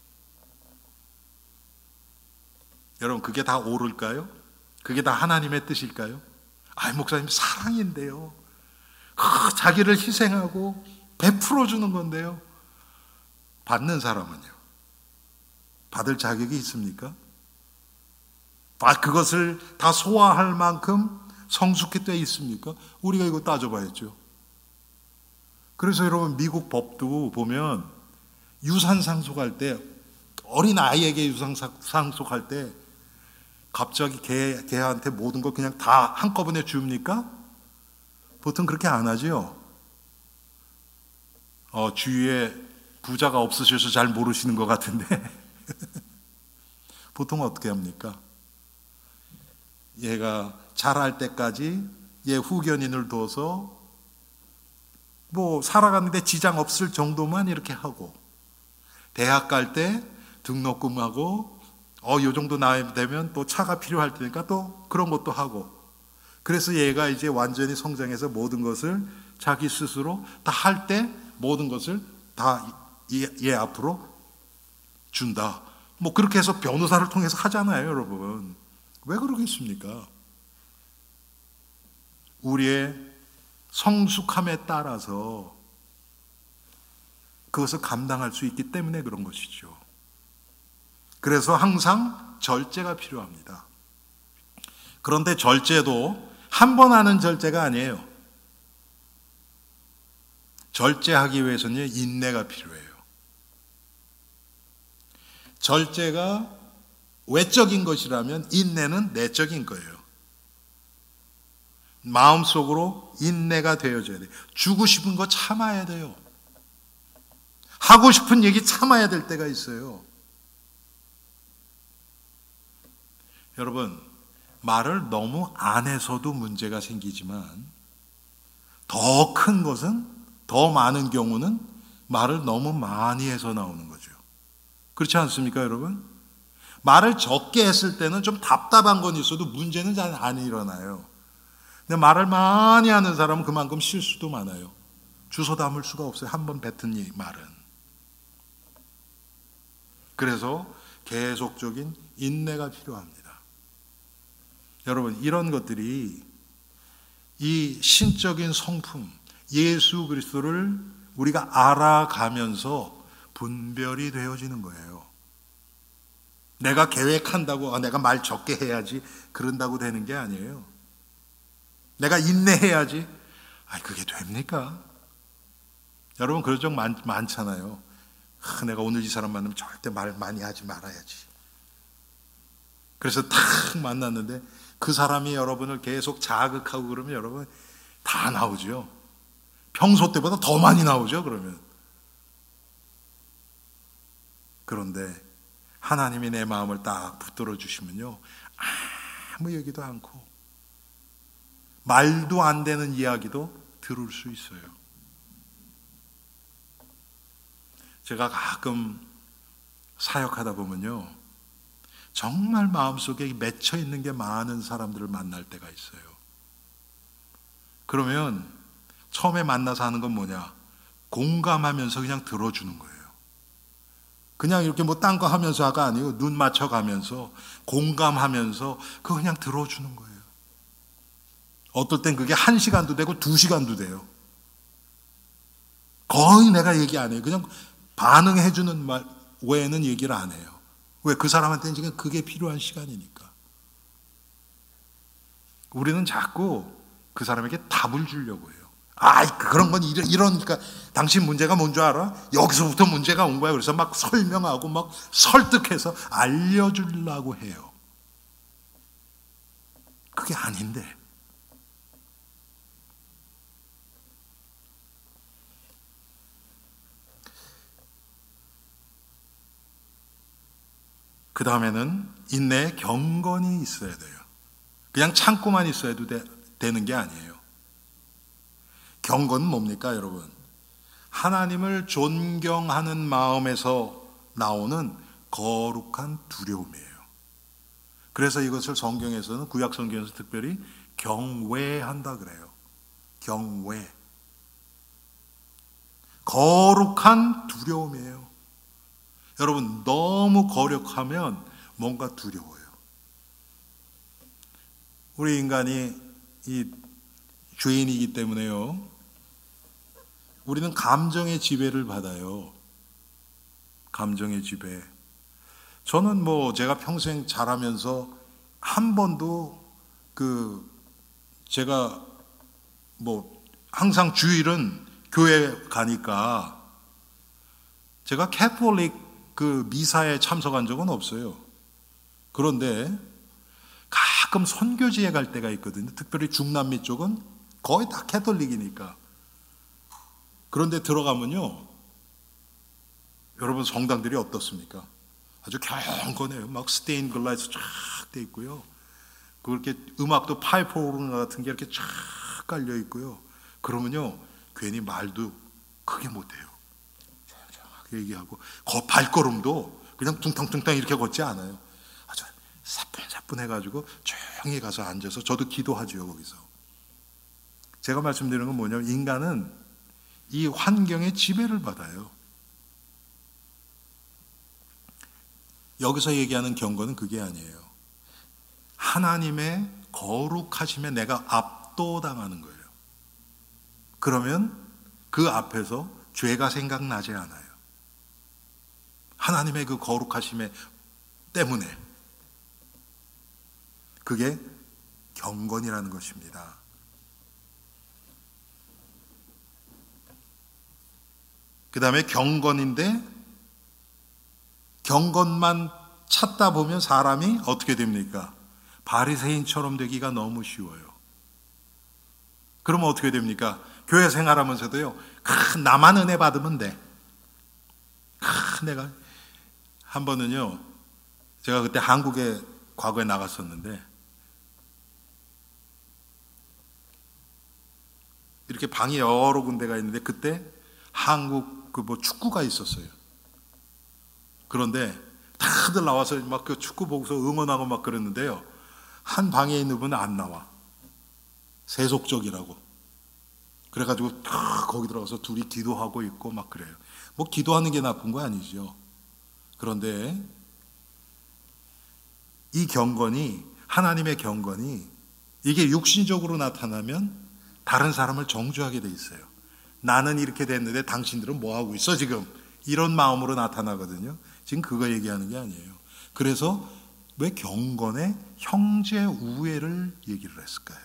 여러분, 그게 다 옳을까요? 그게 다 하나님의 뜻일까요? 아, 목사님, 사랑인데요. 그 자기를 희생하고 베풀어 주는 건데요. 받는 사람은요? 받을 자격이 있습니까? 아, 그것을 다 소화할 만큼 성숙히 돼 있습니까? 우리가 이거 따져봐야죠. 그래서 여러분, 미국 법도 보면 유산 상속할 때, 어린 아이에게 유산 상속할 때 갑자기 걔, 걔한테 모든 걸 그냥 다 한꺼번에 줍니까? 보통 그렇게 안 하죠. 어, 주위에 부자가 없으셔서 잘 모르시는 것 같은데 보통 어떻게 합니까? 얘가 자랄 때까지 얘 후견인을 둬서 뭐 살아가는데 지장 없을 정도만 이렇게 하고, 대학 갈 때 등록금하고 어, 요 정도 나이 되면 또 차가 필요할 테니까 또 그런 것도 하고, 그래서 얘가 이제 완전히 성장해서 모든 것을 자기 스스로 다 할 때 모든 것을 다 얘, 얘 앞으로 준다. 뭐 그렇게 해서 변호사를 통해서 하잖아요, 여러분. 왜 그러겠습니까? 우리의 성숙함에 따라서 그것을 감당할 수 있기 때문에 그런 것이죠. 그래서 항상 절제가 필요합니다. 그런데 절제도 한 번 하는 절제가 아니에요. 절제하기 위해서는 인내가 필요해요. 절제가 외적인 것이라면 인내는 내적인 거예요. 마음속으로 인내가 되어져야 돼요. 주고 싶은 거 참아야 돼요. 하고 싶은 얘기 참아야 될 때가 있어요. 여러분, 말을 너무 안 해서도 문제가 생기지만 더 큰 것은, 더 많은 경우는 말을 너무 많이 해서 나오는 거죠. 그렇지 않습니까, 여러분? 말을 적게 했을 때는 좀 답답한 건 있어도 문제는 잘 안 일어나요. 근데 말을 많이 하는 사람은 그만큼 실수도 많아요. 주워 담을 수가 없어요. 한 번 뱉은 이 말은. 그래서 계속적인 인내가 필요합니다. 여러분, 이런 것들이 이 신적인 성품, 예수 그리스도를 우리가 알아가면서 분별이 되어지는 거예요. 내가 계획한다고 아, 내가 말 적게 해야지 그런다고 되는 게 아니에요. 내가 인내해야지. 아, 그게 됩니까? 여러분, 그런 적 많, 많잖아요. 아, 내가 오늘 이 사람 만나면 절대 말 많이 하지 말아야지. 그래서 탁 만났는데 그 사람이 여러분을 계속 자극하고 그러면 여러분 다 나오죠. 평소 때보다 더 많이 나오죠, 그러면. 그런데 하나님이 내 마음을 딱 붙들어 주시면요, 아무 얘기도 않고 말도 안 되는 이야기도 들을 수 있어요. 제가 가끔 사역하다 보면요, 정말 마음속에 맺혀 있는 게 많은 사람들을 만날 때가 있어요. 그러면 처음에 만나서 하는 건 뭐냐? 공감하면서 그냥 들어주는 거예요. 그냥 이렇게 뭐 딴 거 하면서가 아니고 눈 맞춰가면서 공감하면서 그거 그냥 들어주는 거예요. 어떨 땐 그게 한 시간도 되고 두 시간도 돼요. 거의 내가 얘기 안 해요. 그냥 반응해주는 말 외에는 얘기를 안 해요. 왜? 그 사람한테는 지금 그게 필요한 시간이니까. 우리는 자꾸 그 사람에게 답을 주려고 해요. 아, 그런 건 이러, 이러니까 당신 문제가 뭔 줄 알아? 여기서부터 문제가 온 거야. 그래서 막 설명하고 막 설득해서 알려주려고 해요. 그게 아닌데. 그 다음에는 인내에 경건이 있어야 돼요. 그냥 참고만 있어야도 되, 되는 게 아니에요. 경건은 뭡니까, 여러분? 하나님을 존경하는 마음에서 나오는 거룩한 두려움이에요. 그래서 이것을 성경에서는, 구약 성경에서 특별히 경외한다 그래요. 경외. 거룩한 두려움이에요. 여러분, 너무 거룩하면 뭔가 두려워요. 우리 인간이 이 죄인이기 때문에요, 우리는 감정의 지배를 받아요. 감정의 지배. 저는 뭐 제가 평생 자라면서 한 번도 그 제가 뭐 항상 주일은 교회 가니까 제가 캐톨릭 그 미사에 참석한 적은 없어요. 그런데 가끔 선교지에 갈 때가 있거든요. 특별히 중남미 쪽은 거의 다 캐톨릭이니까. 그런데 들어가면요, 여러분 성당들이 어떻습니까? 아주 경건해요. 막 스테인 글라스 쫙 돼 있고요. 그렇게 음악도 파이프 오르는 같은 게 이렇게 쫙 깔려 있고요. 그러면요, 괜히 말도 크게 못해요. 조용하게 얘기하고, 거 발걸음도 그냥 둥탕둥탕 이렇게 걷지 않아요. 아주 사뿐사뿐해가지고 조용히 가서 앉아서 저도 기도하죠, 거기서. 제가 말씀드리는 건 뭐냐면, 인간은 이 환경에 지배를 받아요. 여기서 얘기하는 경건은 그게 아니에요. 하나님의 거룩하심에 내가 압도당하는 거예요. 그러면 그 앞에서 죄가 생각나지 않아요. 하나님의 그 거룩하심에 때문에. 그게 경건이라는 것입니다. 그 다음에 경건인데, 경건만 찾다 보면 사람이 어떻게 됩니까? 바리새인처럼 되기가 너무 쉬워요. 그러면 어떻게 됩니까? 교회 생활하면서도요, 큰 나만 은혜 받으면 돼. 큰 내가 한 번은요, 제가 그때 한국에 과거에 나갔었는데, 이렇게 방이 여러 군데가 있는데, 그때 한국 그 뭐 축구가 있었어요. 그런데 다들 나와서 막 그 축구 보고서 응원하고 막 그랬는데요, 한 방에 있는 분은 안 나와. 세속적이라고. 그래가지고 다 거기 들어가서 둘이 기도하고 있고 막 그래요. 뭐 기도하는 게 나쁜 거 아니죠. 그런데 이 경건이, 하나님의 경건이, 이게 육신적으로 나타나면 다른 사람을 정죄하게 돼 있어요. 나는 이렇게 됐는데 당신들은 뭐 하고 있어 지금? 이런 마음으로 나타나거든요. 지금 그거 얘기하는 게 아니에요. 그래서 왜 경건의 형제 우애를 얘기를 했을까요?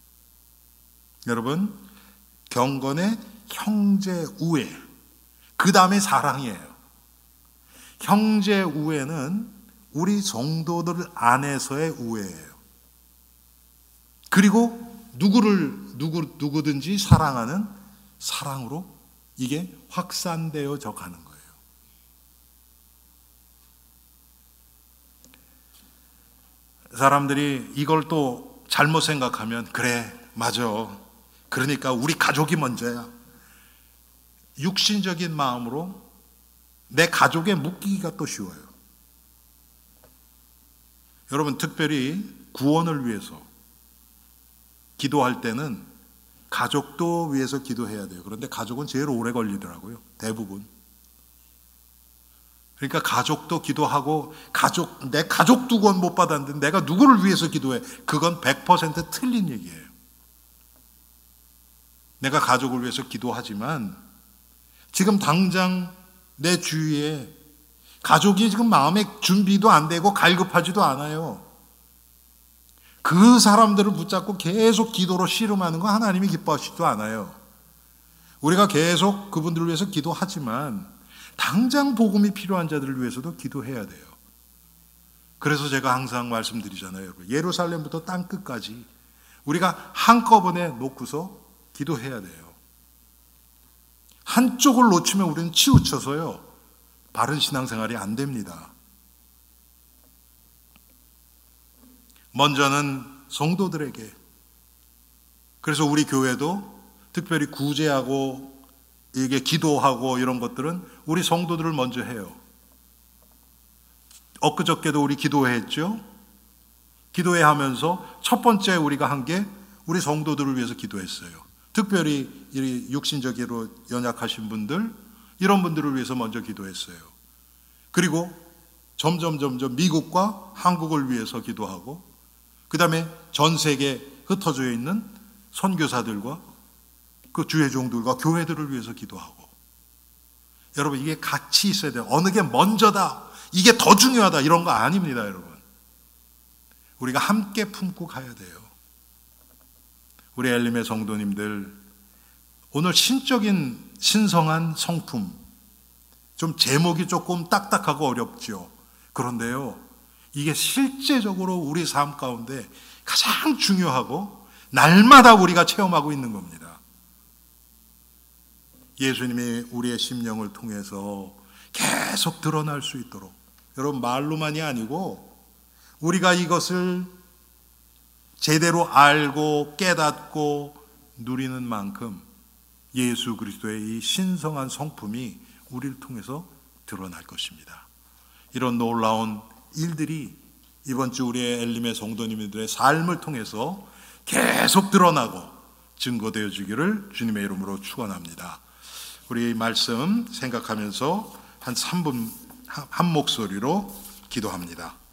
여러분, 경건의 형제 우애, 그 다음에 사랑이에요. 형제 우애는 우리 성도들 안에서의 우애예요. 그리고 누구를 누구 누구든지 사랑하는 사랑으로 이게 확산되어져 가는 거예요. 사람들이 이걸 또 잘못 생각하면, 그래, 맞아, 그러니까 우리 가족이 먼저야. 육신적인 마음으로 내 가족에 묶이기가 또 쉬워요. 여러분, 특별히 구원을 위해서 기도할 때는 가족도 위해서 기도해야 돼요. 그런데 가족은 제일 오래 걸리더라고요, 대부분. 그러니까 가족도 기도하고, 가족, 내 가족도 구원 못 받았는데 내가 누구를 위해서 기도해? 그건 백 퍼센트 틀린 얘기예요. 내가 가족을 위해서 기도하지만 지금 당장 내 주위에 가족이 지금 마음의 준비도 안 되고 갈급하지도 않아요. 그 사람들을 붙잡고 계속 기도로 씨름하는 거 하나님이 기뻐하시지도 않아요. 우리가 계속 그분들을 위해서 기도하지만 당장 복음이 필요한 자들을 위해서도 기도해야 돼요. 그래서 제가 항상 말씀드리잖아요. 예루살렘부터 땅끝까지 우리가 한꺼번에 놓고서 기도해야 돼요. 한쪽을 놓치면 우리는 치우쳐서요, 바른 신앙생활이 안 됩니다. 먼저는 성도들에게. 그래서 우리 교회도 특별히 구제하고 이게 기도하고 이런 것들은 우리 성도들을 먼저 해요. 엊그저께도 우리 기도했죠. 기도회 하면서 첫 번째 우리가 한 게 우리 성도들을 위해서 기도했어요. 특별히 이 육신적으로 연약하신 분들, 이런 분들을 위해서 먼저 기도했어요. 그리고 점점 점점 미국과 한국을 위해서 기도하고, 그 다음에 전 세계에 흩어져 있는 선교사들과 그 주의 종들과 교회들을 위해서 기도하고. 여러분, 이게 같이 있어야 돼요. 어느 게 먼저다, 이게 더 중요하다, 이런 거 아닙니다, 여러분. 우리가 함께 품고 가야 돼요. 우리 엘림의 성도님들, 오늘 신적인 신성한 성품, 좀 제목이 조금 딱딱하고 어렵죠. 그런데요, 이게 실제적으로 우리 삶 가운데 가장 중요하고 날마다 우리가 체험하고 있는 겁니다. 예수님이 우리의 심령을 통해서 계속 드러날 수 있도록, 여러분, 말로만이 아니고 우리가 이것을 제대로 알고 깨닫고 누리는 만큼 예수 그리스도의 이 신성한 성품이 우리를 통해서 드러날 것입니다. 이런 놀라운 일들이 이번 주 우리의 엘림의 성도님들의 삶을 통해서 계속 드러나고 증거되어 주기를 주님의 이름으로 축원합니다. 우리 말씀 생각하면서 한 삼 분 한 목소리로 기도합니다.